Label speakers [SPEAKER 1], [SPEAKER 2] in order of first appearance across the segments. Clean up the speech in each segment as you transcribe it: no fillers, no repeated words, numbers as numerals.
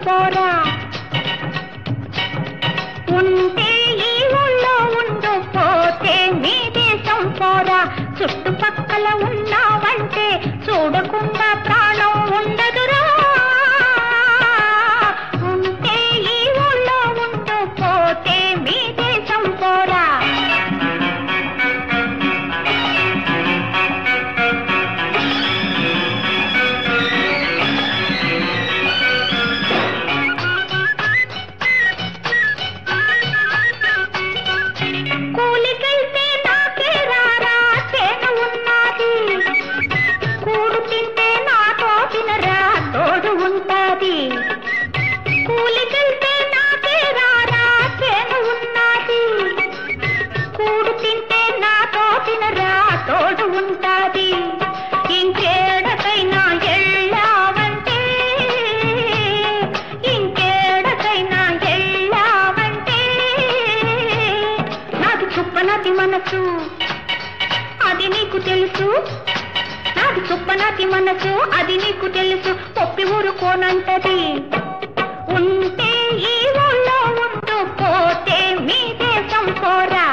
[SPEAKER 1] పోరా. ఉంటే ఈ ఊళ్ళో ఉండు, పోతే మీ దేశం పోరా. చుట్టుపక్కల ఉన్నావంటే చూడకుండా ప్రాణం ఉండదురా. ఉంటే ఈ ఊళ్ళో ఉండు, పోతే మీ దేశం పోరా. కూలికెళ్తే నాకే రారా చేను ఉన్నది, కూడు తింటే నాతో తినరా తోడు ఉంటాది. కూలికెళ్తే నాకే రారా చేను ఉన్నది, కూడు తింటే నాతో తినరా తోడు ఉంటాది. ఇంకేడకైనా ఎళ్ళావంటే, ఇంకేడకైనా ఎళ్ళావంటే నాది చుప్పనది మనసు, అది నీకు తెలుసు. నాది చుప్పనది మనసు, అది నీకు తెలుసు. ఒప్పి ఊరుకోనంటది. ఉంటే ఈ ఊళ్ళో ఉంటూ, పోతే మీ దేశం పోరా.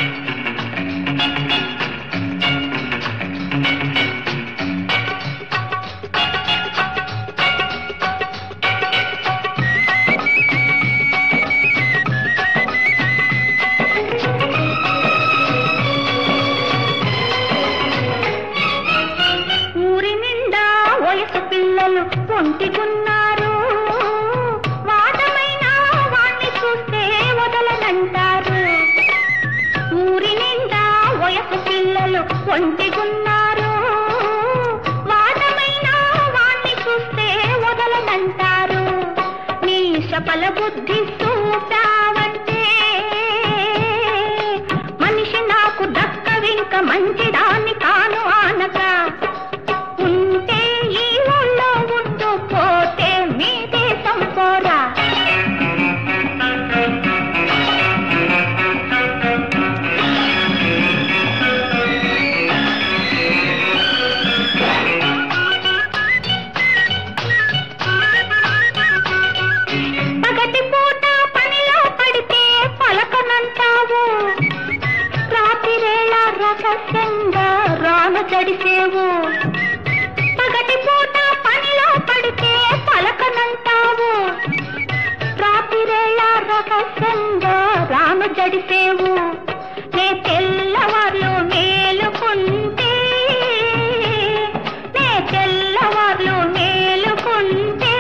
[SPEAKER 1] ఊరి నిండా వయసు పిల్లలు ఒంటిగున్నారు, వాటమైన వాణ్ణి చూస్తే వదలనంటారు. ఊరి నిండా వయసు పిల్లలు ఒంటిగున్నారు, వాటమైన వాణ్ణి చూస్తే వదలనంటారు. నీ శపల బుద్ధి చూపావంటే మనిషి నాకు దక్కవింక మంచిదాన్ని కాను ఆనక. ఉంటే ఈ ఊళ్ళో ఉంటూ, పోతే మీ దేశం పోరా. పగటి పూట పనిలో పడితే పలకనంటావు, రాత్రివేళ రహస్యంగా రాను జడిసేవు. పగటి పూట పనిలో పడితే పలకనంటావు, రాత్రివేళ రహస్యంగా రాను జడిసేవు. నే తెల్లవార్లు మేలుకుంటే, నే తెల్లవార్లు మేలుకుంటే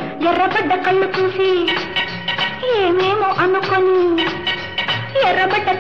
[SPEAKER 1] ఎర్రబడ్డ కళ్ళు చూసి ఏమేమో అనుకొని, ఎర్రబడ్డ